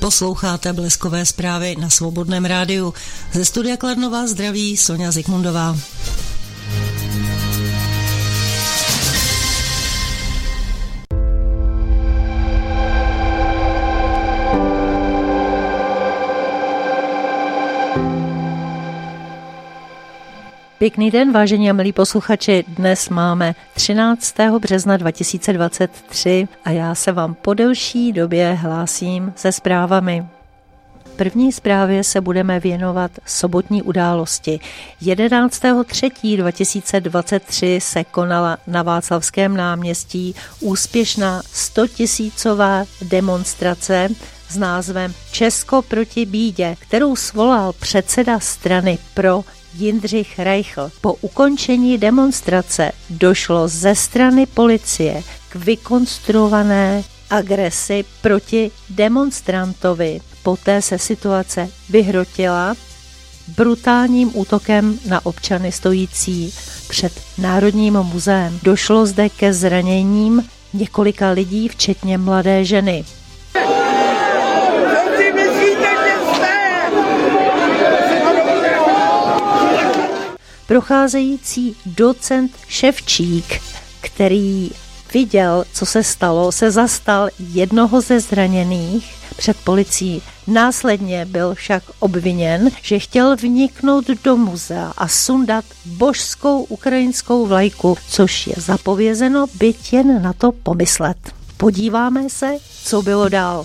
Posloucháte Bleskové zprávy na Svobodném rádiu. Ze studia Kladno vás zdraví Soňa Zikmundová. Pěkný den, vážení a milí posluchači. Dnes máme 13. března 2023 a já se vám po delší době hlásím se zprávami. V první zprávě se budeme věnovat sobotní události. 11.3.2023 se konala na Václavském náměstí úspěšná 100 000 demonstrace s názvem Česko proti bídě, kterou svolal předseda strany Pro Jindřich Reichl. Po ukončení demonstrace došlo ze strany policie k vykonstruované agresi proti demonstrantovi. Poté se situace vyhrotila brutálním útokem na občany stojící před Národním muzeem. Došlo zde ke zraněním několika lidí, včetně mladé ženy. Procházející docent Ševčík, který viděl, co se stalo, se zastal jednoho ze zraněných před policií. Následně byl však obviněn, že chtěl vniknout do muzea a sundat božskou ukrajinskou vlajku, což je zapovězeno, byť jen na to pomyslet. Podíváme se, co bylo dál.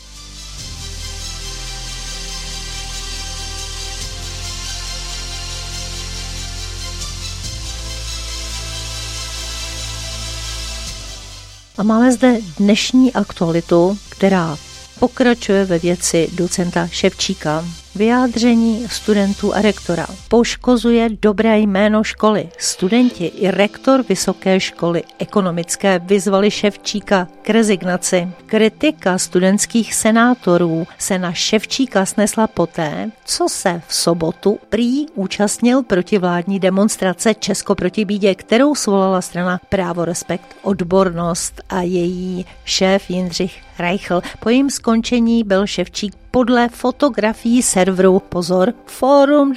A máme zde dnešní aktualitu, která pokračuje ve věci docenta Ševčíka. Vyjádření studentů a rektora poškozuje dobré jméno školy. Studenti i rektor Vysoké školy ekonomické vyzvali Ševčíka k rezignaci. Kritika studentských senátorů se na Ševčíka snesla poté, co se v sobotu prý účastnil protivládní demonstrace Česko proti bídě, kterou svolala strana Právo, respekt, odbornost a její šéf Jindřich Reichl. Po jejím skončení byl Ševčík podle fotografií serveru Pozor Fórum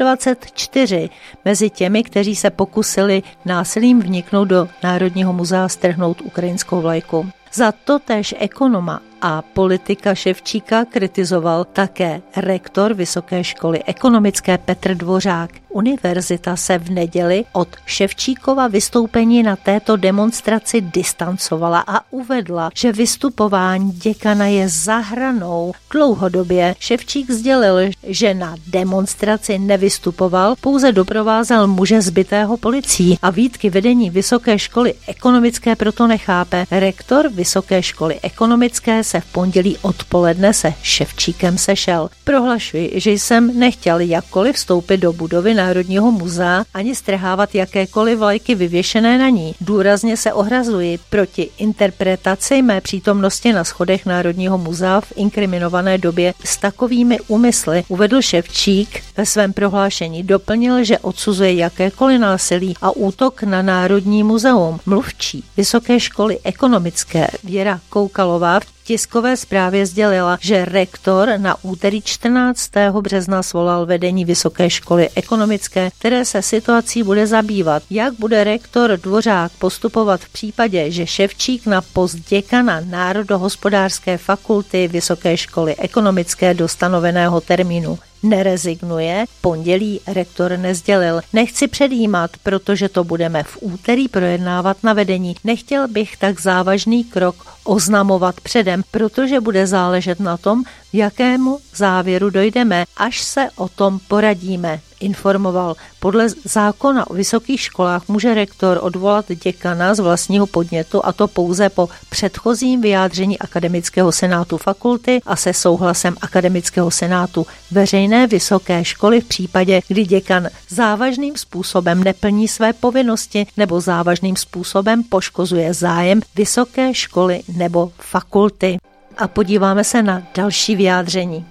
24 mezi těmi, kteří se pokusili násilím vniknout do Národního muzea a strhnout ukrajinskou vlajku. Za totéž ekonoma a politika Ševčíka kritizoval také rektor Vysoké školy ekonomické Petr Dvořák. Univerzita se v neděli od Ševčíkova vystoupení na této demonstraci distancovala a uvedla, že vystupování děkana je za hranou. Dlouhodobě Ševčík sdělil, že na demonstraci nevystupoval, pouze doprovázel muže zbitého policií a výtky vedení Vysoké školy ekonomické proto nechápe. Rektor Vysoké školy ekonomické se v pondělí odpoledne se Ševčíkem sešel. Prohlašuji, že jsem nechtěl jakkoliv vstoupit do budovy Národního muzea ani strhávat jakékoliv vlajky vyvěšené na ní. Důrazně se ohrazuji proti interpretaci mé přítomnosti na schodech Národního muzea v inkriminované době s takovými úmysly, uvedl Ševčík ve svém prohlášení. Doplnil, že odsuzuje jakékoliv násilí a útok na Národní muzeum. Mluvčí Vysoké školy ekonomické Věra Koukalová v tiskové zprávě sdělila, že rektor na úterý 14. března svolal vedení Vysoké školy ekonomické, které se situací bude zabývat. Jak bude rektor Dvořák postupovat v případě, že Ševčík na post děkana Národohospodářské fakulty Vysoké školy ekonomické do stanoveného termínu nerezignuje, pondělí rektor nesdělil. Nechci předjímat, protože to budeme v úterý projednávat na vedení. Nechtěl bych tak závažný krok oznamovat předem, protože bude záležet na tom, jakému závěru dojdeme, až se o tom poradíme, informoval. Podle zákona o vysokých školách může rektor odvolat děkana z vlastního podnětu, a to pouze po předchozím vyjádření akademického senátu fakulty a se souhlasem akademického senátu veřejné vysoké školy v případě, kdy děkan závažným způsobem neplní své povinnosti nebo závažným způsobem poškozuje zájem vysoké školy nebo fakulty. A podíváme se na další vyjádření.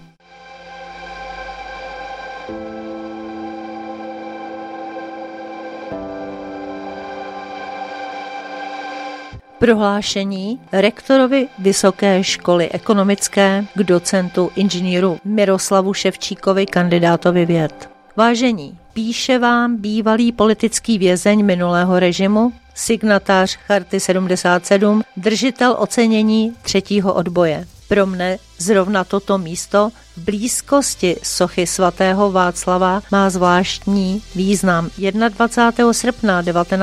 Prohlášení rektorovi Vysoké školy ekonomické k docentu inženýru Miroslavu Ševčíkovi, kandidátovi věd. Vážení, píše vám bývalý politický vězeň minulého režimu, signatář Charty 77, držitel ocenění 3. odboje. Pro mne zrovna toto místo v blízkosti sochy svatého Václava má zvláštní význam. 21. srpna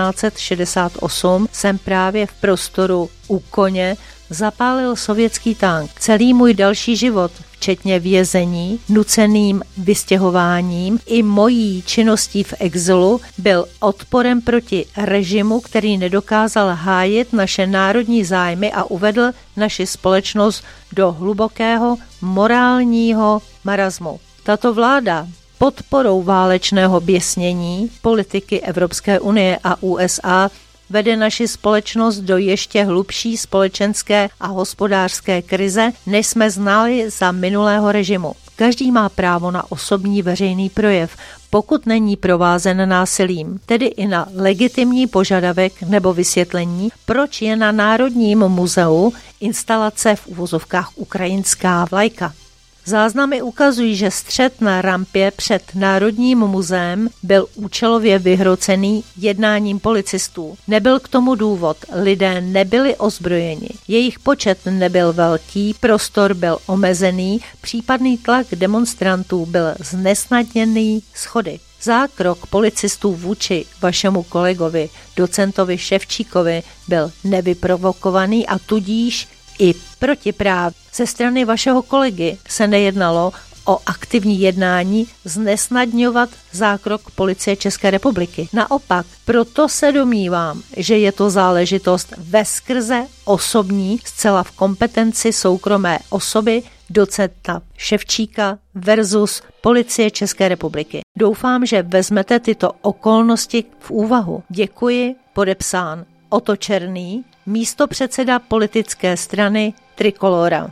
1968 jsem právě v prostoru u Koně zapálil sovětský tank. Celý můj další život, včetně vězení, nuceným vystěhováním i mojí činností v exilu, byl odporem proti režimu, který nedokázal hájit naše národní zájmy a uvedl naši společnost do hlubokého morálního marazmu. Tato vláda podporou válečného běsnění, politiky Evropské unie a USA vede naši společnost do ještě hlubší společenské a hospodářské krize, než jsme znali za minulého režimu. Každý má právo na osobní veřejný projev, pokud není provázen násilím, tedy i na legitimní požadavek nebo vysvětlení, proč je na Národním muzeu instalace v uvozovkách ukrajinská vlajka. Záznamy ukazují, že střet na rampě před Národním muzeem byl účelově vyhrocený jednáním policistů. Nebyl k tomu důvod, lidé nebyli ozbrojeni, jejich počet nebyl velký, prostor byl omezený, případný tlak demonstrantů byl znesnadněný schody. Zákrok policistů vůči vašemu kolegovi, docentovi Ševčíkovi, byl nevyprovokovaný a tudíž i protiprávní. Ze strany vašeho kolegy se nejednalo o aktivní jednání znesnadňovat zákrok policie České republiky. Naopak, proto se domnívám, že je to záležitost veskrze osobní, zcela v kompetenci soukromé osoby docenta Ševčíka versus policie České republiky. Doufám, že vezmete tyto okolnosti v úvahu. Děkuji, podepsán Otto Černý, místopředseda politické strany Trikolora.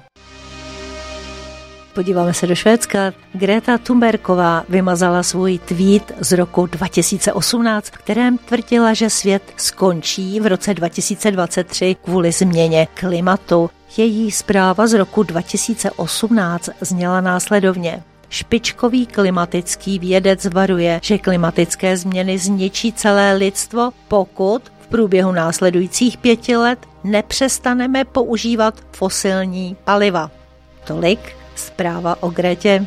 Podíváme se do Švédska. Greta Thunbergová vymazala svůj tweet z roku 2018, v kterém tvrdila, že svět skončí v roce 2023 kvůli změně klimatu. Její zpráva z roku 2018 zněla následovně. Špičkový klimatický vědec varuje, že klimatické změny zničí celé lidstvo, pokud v průběhu následujících 5 let nepřestaneme používat fosilní paliva. Tolik zpráva o Gretě.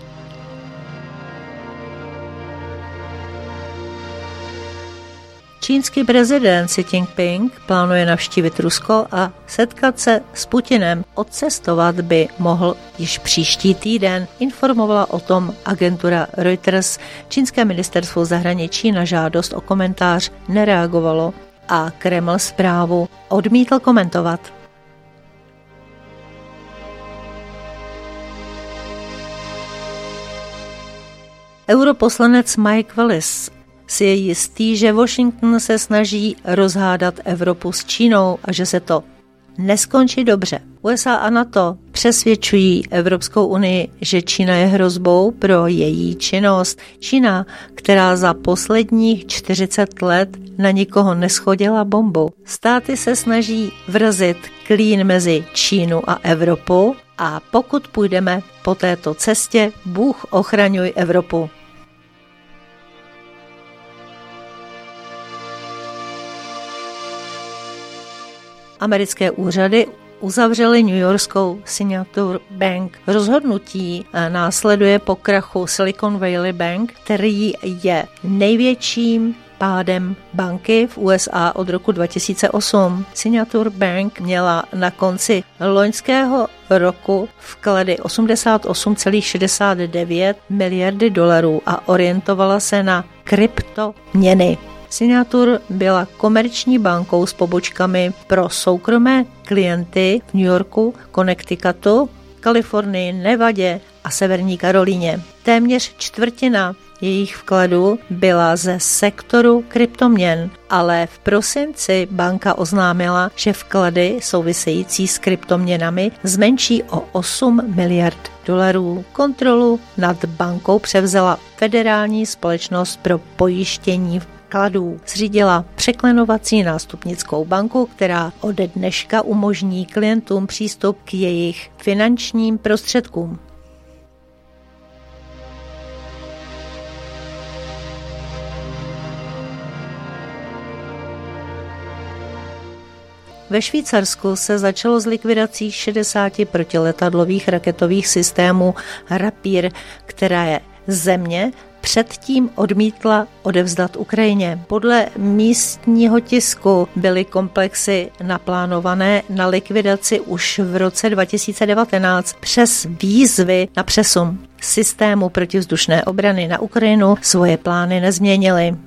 Čínský prezident Xi Jinping plánuje navštívit Rusko a setkat se s Putinem. Odcestovat by mohl již příští týden, informovala o tom agentura Reuters. Čínské ministerstvo zahraničí na žádost o komentář nereagovalo a Kreml zprávu odmítl komentovat. Europoslanec Mike Wallace si je jistý, že Washington se snaží rozhádat Evropu s Čínou a že se to neskončí dobře. USA a NATO přesvědčují Evropskou unii, že Čína je hrozbou pro její činnost. Čína, která za posledních 40 let na nikoho neschodila bombu. Státy se snaží vrazit klín mezi Čínu a Evropu a pokud půjdeme po této cestě, Bůh ochraňuj Evropu. Americké úřady uzavřely newyorskou Signature Bank. Rozhodnutí následuje po krachu Silicon Valley Bank, který je největším pádem banky v USA od roku 2008. Signature Bank měla na konci loňského roku vklady 88,69 miliardy dolarů a orientovala se na kryptoměny. Signature byla komerční bankou s pobočkami pro soukromé klienty v New Yorku, Connecticutu, Kalifornii, Nevadě a Severní Karolíně. Téměř čtvrtina jejich vkladů byla ze sektoru kryptoměn, ale v prosinci banka oznámila, že vklady související s kryptoměnami zmenší o 8 miliard dolarů. Kontrolu nad bankou převzala Federální společnost pro pojištění vkladů. Zřídila překlenovací nástupnickou banku, která ode dneška umožní klientům přístup k jejich finančním prostředkům. Ve Švýcarsku se začalo s likvidací 60 protiletadlových raketových systémů Rapír, které země předtím odmítla odevzdat Ukrajině. Podle místního tisku byly komplexy naplánované na likvidaci už v roce 2019 přes výzvy na přesun systému protivzdušné obrany na Ukrajinu svoje plány nezměnily.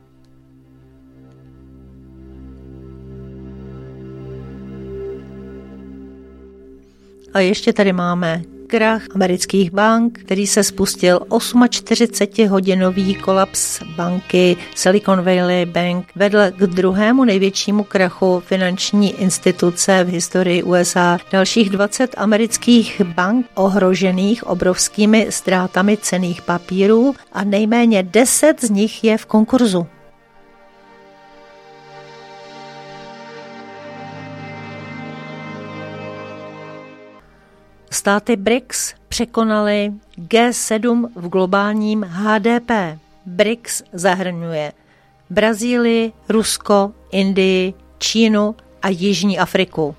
A ještě tady máme krach amerických bank, který se spustil 48-hodinový kolaps banky Silicon Valley Bank vedl k druhému největšímu krachu finanční instituce v historii USA. Dalších 20 amerických bank ohrožených obrovskými ztrátami cenných papírů a nejméně 10 z nich je v konkurzu. Státy BRICS překonaly G7 v globálním HDP. BRICS zahrnuje Brazílii, Rusko, Indii, Čínu a Jižní Afriku.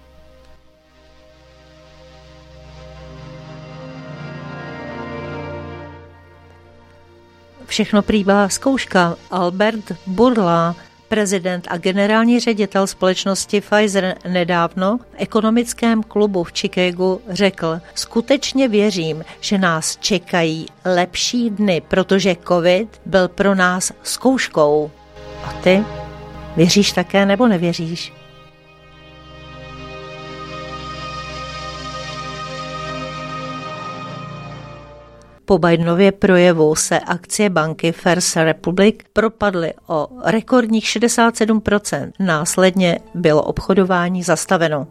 Všechno prý byla zkouška. Albert Bourla, prezident a generální ředitel společnosti Pfizer, nedávno v ekonomickém klubu v Chicagu řekl: skutečně věřím, že nás čekají lepší dny, protože COVID byl pro nás zkouškou. A ty? Věříš také nebo nevěříš? Po Bidenově projevu se akcie banky First Republic propadly o rekordních 67%. Následně bylo obchodování zastaveno.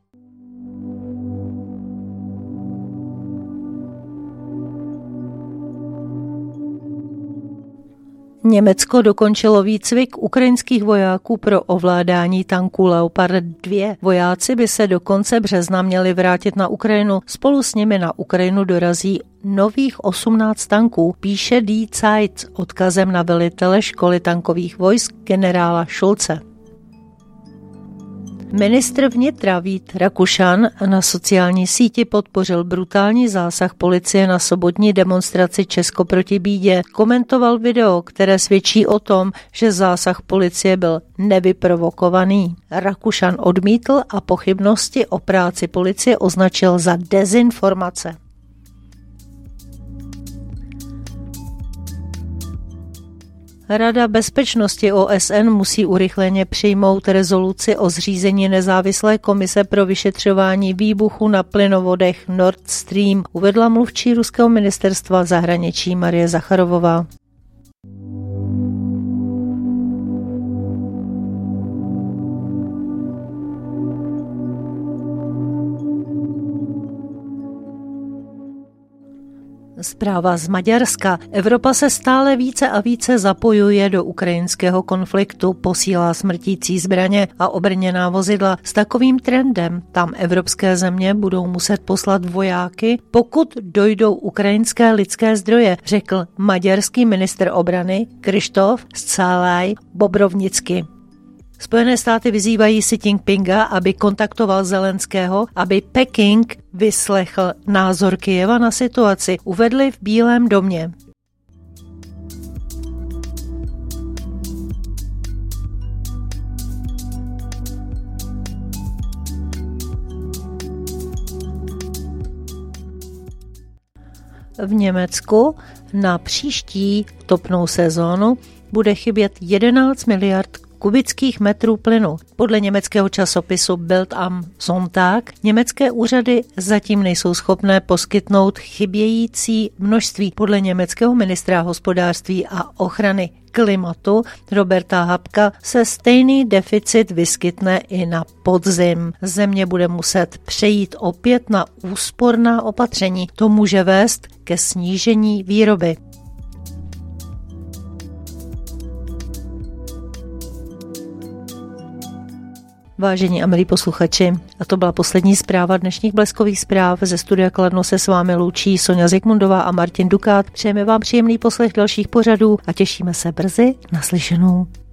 Německo dokončilo výcvik ukrajinských vojáků pro ovládání tanků Leopard 2. Vojáci by se do konce března měli vrátit na Ukrajinu. Spolu s nimi na Ukrajinu dorazí nových 18 tanků, píše Die Zeit s odkazem na velitele školy tankových vojsk generála Schulze. Ministr vnitra Vít Rakušan na sociální síti podpořil brutální zásah policie na sobotní demonstraci Česko proti bídě. Komentoval video, které svědčí o tom, že zásah policie byl nevyprovokovaný. Rakušan odmítl a pochybnosti o práci policie označil za dezinformace. Rada bezpečnosti OSN musí urychleně přijmout rezoluci o zřízení nezávislé komise pro vyšetřování výbuchu na plynovodech Nord Stream, uvedla mluvčí ruského ministerstva zahraničí Marie Zacharovová. Zpráva z Maďarska. Evropa se stále více a více zapojuje do ukrajinského konfliktu, posílá smrtící zbraně a obrněná vozidla. S takovým trendem tam evropské země budou muset poslat vojáky, pokud dojdou ukrajinské lidské zdroje, řekl maďarský ministr obrany Krištof Scalaj Bobrovnicky. Spojené státy vyzývají Xi Jinpinga, aby kontaktoval Zelenského, aby Peking vyslechl názor Kyjeva na situaci, uvedli v Bílém domě. V Německu na příští topnou sezónu bude chybět 11 miliard kubických metrů plynu. Podle německého časopisu Bild am Sonntag německé úřady zatím nejsou schopné poskytnout chybějící množství. Podle německého ministra hospodářství a ochrany klimatu Roberta Habka se stejný deficit vyskytne i na podzim. Země bude muset přejít opět na úsporná opatření. To může vést ke snížení výroby. Vážení a milí posluchači, a to byla poslední zpráva dnešních Bleskových zpráv. Ze studia Kladno se s vámi loučí Soňa Zikmundová a Martin Dukát. Přejeme vám příjemný poslech dalších pořadů a těšíme se brzy naslyšenou.